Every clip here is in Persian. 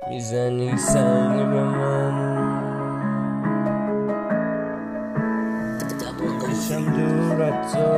میزنی سنگ به من، میشم دور از تو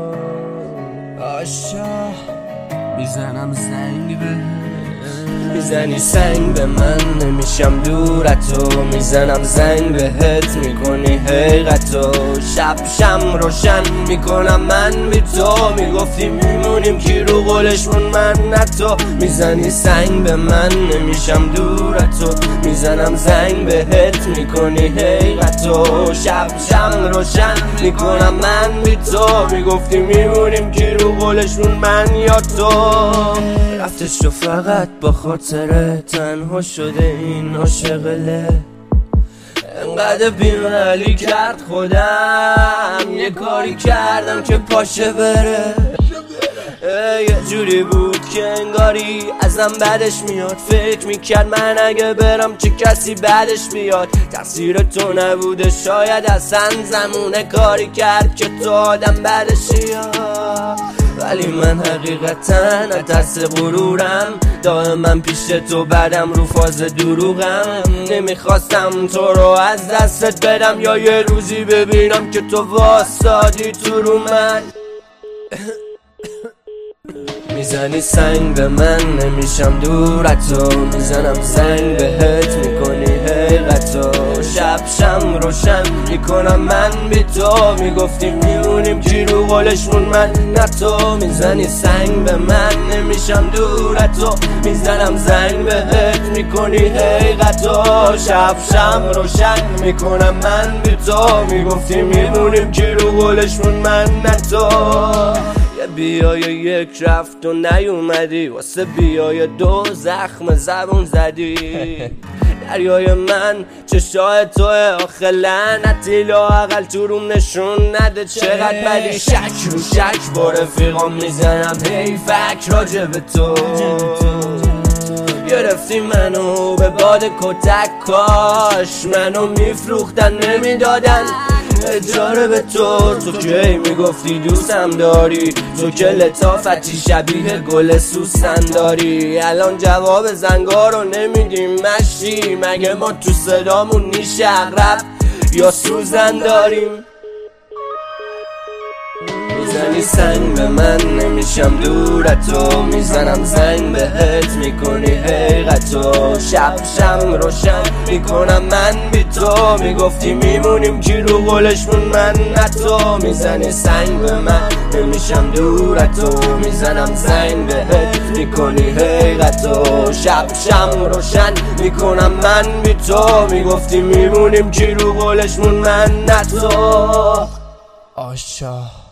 آشا، میزنم زنگ به میزنی سنگ به من، نمیشم دور از تو، میزنم زنگ بهت، میکنی حقیقتو، شب شم روشن میکنم من بی تو، میگفتی میمونیم کی رو قولشمون من نه تو، میزنی سنگ به من، نمیشم دور از تو، میزنم زنگ بهت، میکنی حقیقتو، شب شم روشن میکنم من بی تو، میگفتی میمونیم کی رو قولشمون من یا تو، رفتش تو فقط با خاطره، تنها شده این عاشقله، انقدر بیمالی کرد خودم، یه کاری کردم که پاشه بره، یه جوری بود که انگاری ازم بعدش میاد، فکر میکرد من اگه برم چه کسی بعدش بیاد، تقصیر تو نبوده شاید اصلا زمونه کاری کرد که تو آدم بعدش بیاد، ولی من حقیقتا نترس غرورم، دائما پیش تو بعدم رو فاز دروغم، نمیخواستم تو رو از دستت بدم یا یه روزی ببینم که تو واسادی تو رو من، میزنی سنگ به من، نمیشم دور از تو، میزنم زنگ بهت، میکنی حقیقتو، شب شم روشن میکنم من بی تو، میگفتی میمونیم کی رو قولشمون من نه تو، میزنی سنگ به من، نمیشم دور از تو، میزنم زنگ بهت، میکنی حقیقتو، شب شم روشن میکنم من بی تو، میگفتی میمونیم کی رو قولشمون من نه تو، بیای یک رفت و نیومدی، واسه بیای دو زخم زبون زدی، دریای من چشای توه آخه لعنتی، لااقل تو روم نشون نده چقدر بدی، شک رو شک با رفیقام میزنم حیفک راجع به تو، گرفتی منو به باد کتک، کاش منو میفروختن نمیدادن اجاره به تو که میگفتی دوستم داری، تو که لطافتی شبیه گل سوسن داری، الان جواب زنگا رو نمیدیم مشی، مگه ما تو صدامون نیش اغرب یا سوزن داریم، میزنی سنگ به من، نمیشم دور از تو، میزنم زنگ بهت، میکنی حقیقتو، شب شم روشن میکنم من بی تو، میگفتی میمونیم کی رو قولشمون من نه تو، میزنی سنگ به من، نمیشم دور از تو، میزنم زنگ بهت، میکنی حقیقتو، شب شم روشن میکنم من بی تو، میگفتی میمونیم کی رو قولشمون من نه تو آشا.